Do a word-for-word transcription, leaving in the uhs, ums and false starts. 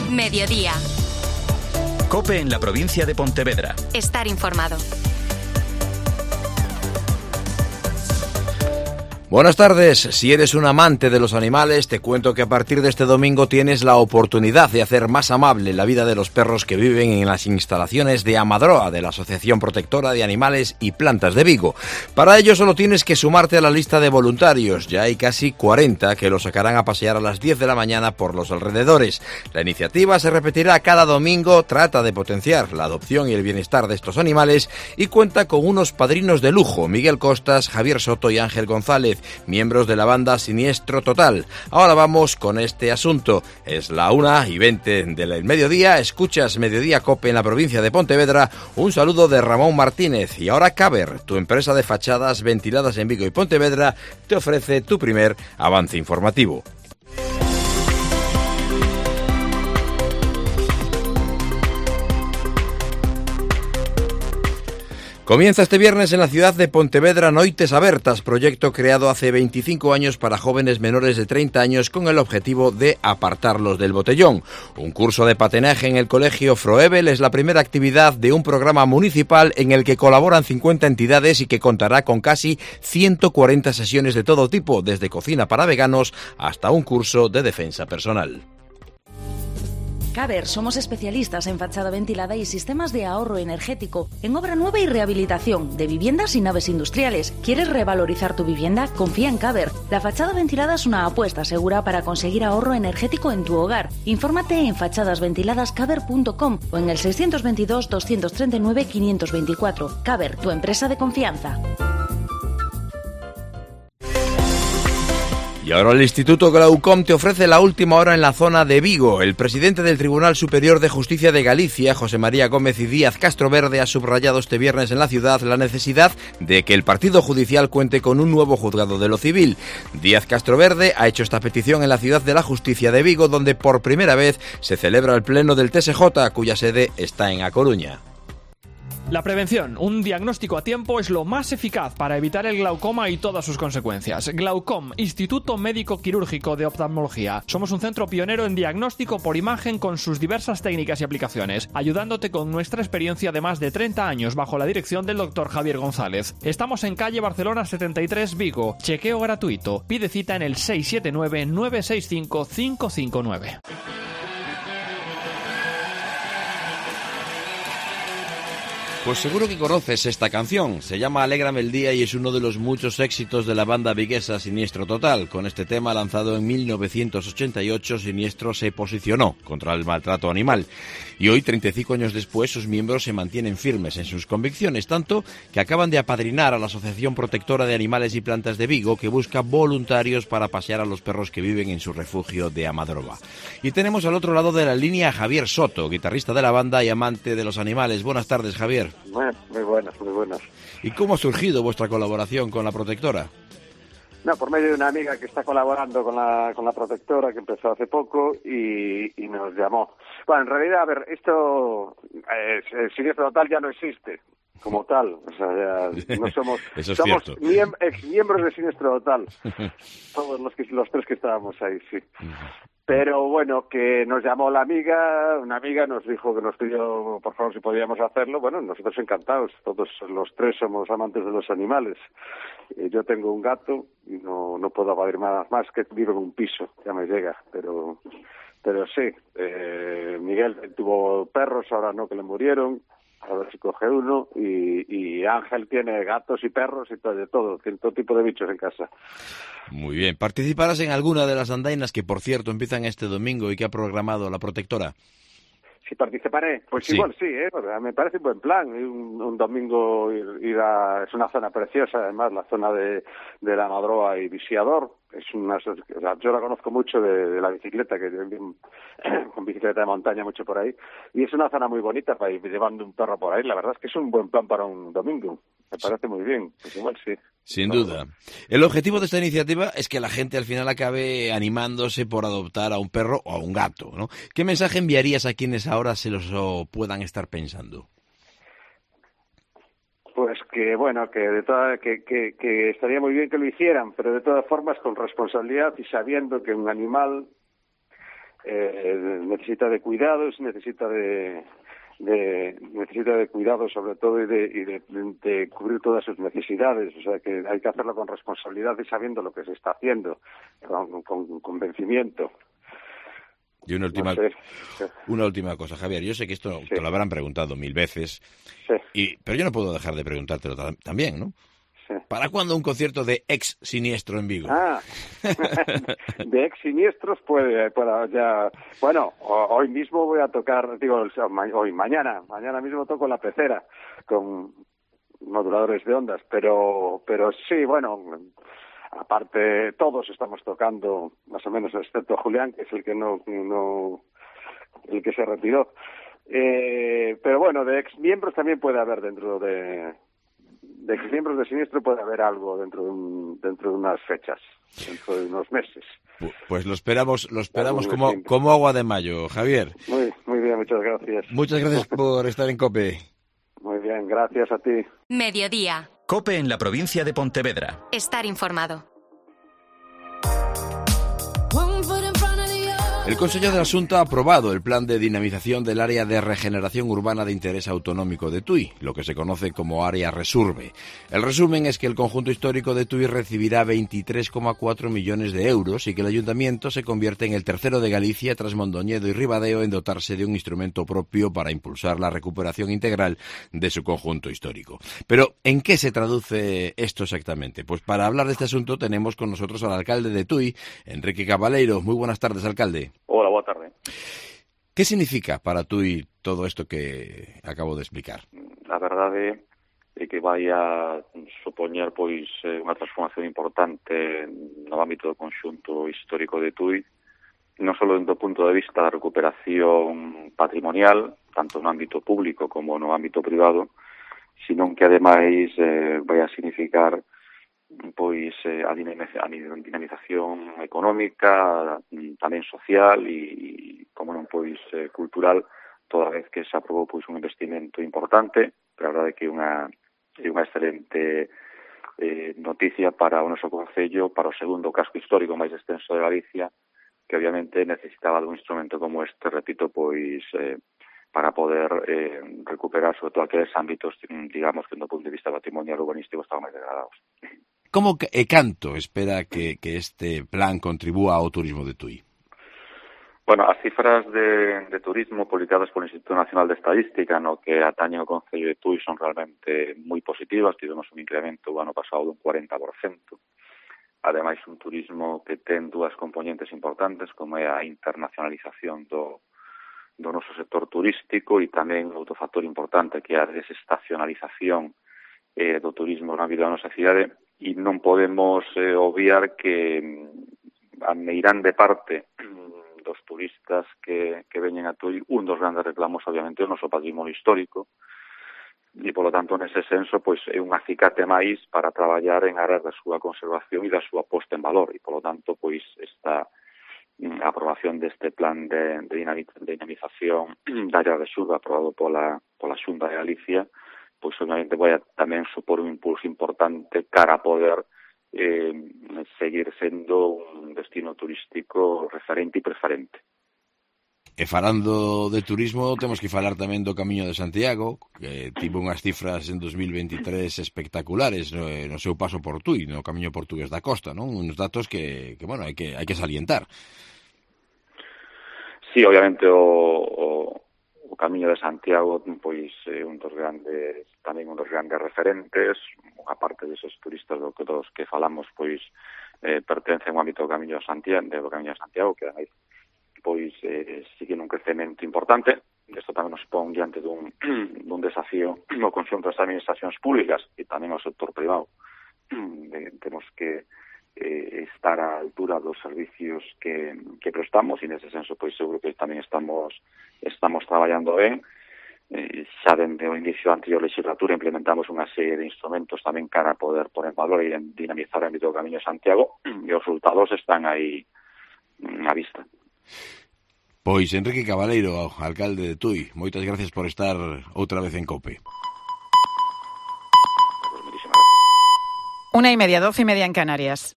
Mediodía. COPE en la provincia de Pontevedra. Estar informado. Buenas tardes. Si eres un amante de los animales, te cuento que a partir de este domingo tienes la oportunidad de hacer más amable la vida de los perros que viven en las instalaciones de Amadroa, de la Asociación Protectora de Animales y Plantas de Vigo. Para ello solo tienes que sumarte a la lista de voluntarios. Ya hay casi cuarenta que los sacarán a pasear a las diez de la mañana por los alrededores. La iniciativa se repetirá cada domingo, trata de potenciar la adopción y el bienestar de estos animales y cuenta con unos padrinos de lujo, Miguel Costas, Javier Soto y Ángel González, miembros de la banda Siniestro Total. Ahora vamos con este asunto. Es la una y veinte del mediodía, escuchas Mediodía COPE en la provincia de Pontevedra. Un saludo de Ramón Martínez. Y ahora Caber, tu empresa de fachadas ventiladas en Vigo y Pontevedra, te ofrece tu primer avance informativo. Comienza este viernes en la ciudad de Pontevedra Noites Abertas, proyecto creado hace veinticinco años para jóvenes menores de treinta años con el objetivo de apartarlos del botellón. Un curso de patinaje en el colegio Froebel es la primera actividad de un programa municipal en el que colaboran cincuenta entidades y que contará con casi ciento cuarenta sesiones de todo tipo, desde cocina para veganos hasta un curso de defensa personal. Caber, somos especialistas en fachada ventilada y sistemas de ahorro energético, en obra nueva y rehabilitación, de viviendas y naves industriales. ¿Quieres revalorizar tu vivienda? Confía en Caber. La fachada ventilada es una apuesta segura para conseguir ahorro energético en tu hogar. Infórmate en fachadas ventiladas caber punto com o en el seiscientos veintidós, doscientos treinta y nueve, quinientos veinticuatro. Caber, tu empresa de confianza. Y ahora el Instituto Glaucom te ofrece la última hora en la zona de Vigo. El presidente del Tribunal Superior de Justicia de Galicia, José María Gómez y Díaz Castroverde, ha subrayado este viernes en la ciudad la necesidad de que el partido judicial cuente con un nuevo juzgado de lo civil. Díaz Castroverde ha hecho esta petición en la ciudad de la Justicia de Vigo, donde por primera vez se celebra el pleno del T S J, cuya sede está en A Coruña. La prevención, un diagnóstico a tiempo, es lo más eficaz para evitar el glaucoma y todas sus consecuencias. Glaucom, Instituto Médico Quirúrgico de Oftalmología. Somos un centro pionero en diagnóstico por imagen con sus diversas técnicas y aplicaciones, ayudándote con nuestra experiencia de más de treinta años bajo la dirección del doctor Javier González. Estamos en calle Barcelona setenta y tres, Vigo. Chequeo gratuito. Pide cita en el seis siete nueve, nueve seis cinco, cinco cinco nueve. Pues seguro que conoces esta canción. Se llama Alégrame el día y es uno de los muchos éxitos de la banda viguesa Siniestro Total. Con este tema lanzado en mil novecientos ochenta y ocho, Siniestro se posicionó contra el maltrato animal. Y hoy, treinta y cinco años después, sus miembros se mantienen firmes en sus convicciones, tanto que acaban de apadrinar a la Asociación Protectora de Animales y Plantas de Vigo, que busca voluntarios para pasear a los perros que viven en su refugio de Amadroa. Y tenemos al otro lado de la línea a Javier Soto, guitarrista de la banda y amante de los animales. Buenas tardes, Javier. Bueno, muy buenas, muy buenas. ¿Y cómo ha surgido vuestra colaboración con la Protectora? No, por medio de una amiga que está colaborando con la con la Protectora, que empezó hace poco y, y nos llamó. Bueno, en realidad, a ver, esto, eh, el Siniestro Total ya no existe como tal, o sea, ya no somos, Eso es somos cierto. miem, ex miembros de Siniestro Total, todos los que los tres que estábamos ahí, sí. Pero bueno, que nos llamó la amiga, una amiga nos dijo que nos pidió, por favor, si podíamos hacerlo. Bueno, nosotros encantados, todos los tres somos amantes de los animales. Eh, yo tengo un gato y no no puedo abadir más, más que vivo en un piso, ya me llega, pero pero sí, eh, Miguel tuvo perros, ahora no, que le murieron, a ver si coge uno, y, y Ángel tiene gatos y perros y todo, de todo, tiene todo tipo de bichos en casa. Muy bien. ¿Participarás en alguna de las andainas que, por cierto, empiezan este domingo y que ha programado la Protectora? Si participaré, pues sí. Igual sí, ¿eh? Me parece un buen plan. Un, un domingo ir, ir a... Es una zona preciosa, además, la zona de, de la Amadroa y Visiador. Es una, o sea, yo la conozco mucho de, de la bicicleta, que con bicicleta de montaña mucho por ahí. Y es una zona muy bonita para ir llevando un perro por ahí. La verdad es que es un buen plan para un domingo. Me parece muy bien. Pues igual sí. Sin duda. El objetivo de esta iniciativa es que la gente al final acabe animándose por adoptar a un perro o a un gato, ¿no? ¿Qué mensaje enviarías a quienes ahora se los puedan estar pensando? Pues que, bueno, que de toda, que, que, que estaría muy bien que lo hicieran, pero de todas formas con responsabilidad y sabiendo que un animal eh, necesita de cuidados, necesita de, de necesita de cuidados sobre todo y de, y de, de cubrir todas sus necesidades. O sea que hay que hacerlo con responsabilidad y sabiendo lo que se está haciendo, con, con convencimiento. Y una última, no sé. una última cosa, Javier. Yo sé que esto sí. te lo habrán preguntado mil veces, sí. y, pero yo no puedo dejar de preguntártelo también, ¿no? Sí. ¿Para cuándo un concierto de Ex Siniestro en Vigo? Ah, de Ex Siniestros puede, para ya. Bueno, hoy mismo voy a tocar, digo, hoy, mañana, mañana mismo toco La Pecera con moduladores de ondas, pero, pero sí, bueno. Aparte, todos estamos tocando, más o menos, excepto Julián, que es el que no, no el que se retiró. Eh, pero bueno, de ex miembros también puede haber dentro de, de ex miembros de Siniestro puede haber algo dentro de un, dentro de unas fechas, dentro de unos meses. Pues lo esperamos, lo esperamos como, como agua de mayo, Javier. Muy, muy bien, muchas gracias. Muchas gracias por estar en COPE. Muy bien, gracias a ti. Mediodía. COPE en la provincia de Pontevedra. Estar informado. El Consejo de la Xunta ha aprobado el plan de dinamización del área de regeneración urbana de interés autonómico de Tui, lo que se conoce como área Resurbe. El resumen es que el conjunto histórico de Tui recibirá veintitrés coma cuatro millones de euros y que el ayuntamiento se convierte en el tercero de Galicia tras Mondoñedo y Ribadeo en dotarse de un instrumento propio para impulsar la recuperación integral de su conjunto histórico. Pero, ¿en qué se traduce esto exactamente? Pues para hablar de este asunto tenemos con nosotros al alcalde de Tui, Enrique Cabaleiro. Muy buenas tardes, alcalde. Hola, boa tarde. ¿Qué significa para Tui todo esto que acabo de explicar? A verdade é que vai a supoñer pois unha transformación importante no ámbito do conxunto histórico de Tui, non só do punto de vista da recuperación patrimonial, tanto no ámbito público como no ámbito privado, sino que ademais eh, vai a significar pois eh, a dinamización económica, tamén social e, como non, pois eh, cultural, toda vez que se aprobou pois un investimento importante. Pero a verdade é que é unha, é unha excelente eh, noticia para o noso concello, para o segundo casco histórico máis extenso de Galicia, que obviamente necesitaba de un instrumento como este, repito, pois eh, para poder eh, recuperar sobre todo aqueles ámbitos, digamos, que do punto de vista patrimonial urbanístico estaban máis degradados. Como e canto espera que, que este plan contribúa ao turismo de Tui? Bueno, as cifras de, de turismo publicadas polo Instituto Nacional de Estadística no que atañen o Concello de Tui son realmente moi positivas. Tivemos un incremento o ano pasado dun cuarenta por cento. Ademais, un turismo que ten dúas componentes importantes, como é a internacionalización do, do noso sector turístico e tamén outro factor importante que é a desestacionalización eh, do turismo na vida da nosa cidade. E non podemos eh, obviar que a meirande parte dos turistas que, que veñen a Tui, un dos grandes reclamos, obviamente, é o noso patrimonio histórico, e, polo tanto, nese senso, pois, é un acicate máis para traballar en áreas da súa conservación e da súa posta en valor, e, polo tanto, pois, esta a aprobación deste plan de, de dinamización da área de Resurbe aprobado pola, pola Xunta de Galicia, pois obviamente vai a tamén supor un impulso importante cara a poder eh, seguir sendo un destino turístico referente e preferente. E falando de turismo, temos que falar tamén do Camiño de Santiago, que tivo unhas cifras en dos mil veintitrés espectaculares no, no seu paso por Tui, no Camiño Portugués da Costa, non? Uns datos que, que bueno, hai que, hai que salientar. Sí, obviamente o, o O Camiño de Santiago, pois, é un dos grandes, tamén un dos grandes referentes, aparte deses turistas do que dos que falamos, pois, eh, pertencen ao ámbito do Camiño de Santiago, do Camiño de Santiago, que ademais, pois, eh, sigue nun crecemento importante. Isto tamén nos pon diante dun, dun desafío no conxunto das administracións públicas e tamén ao sector privado. Eh, temos que eh, estar á altura dos servicios que, que prestamos e nese senso pois seguro que tamén estamos estamos traballando ben. Eh, xa dende o inicio da anterior legislatura implementamos unha serie de instrumentos tamén cara a poder poner valor e dinamizar o ámbito do Camiño de Santiago e os resultados están aí á vista. Pois Enrique Cabaleiro, alcalde de Tui, moitas gracias por estar outra vez en COPE. Una y media, doce y media en Canarias.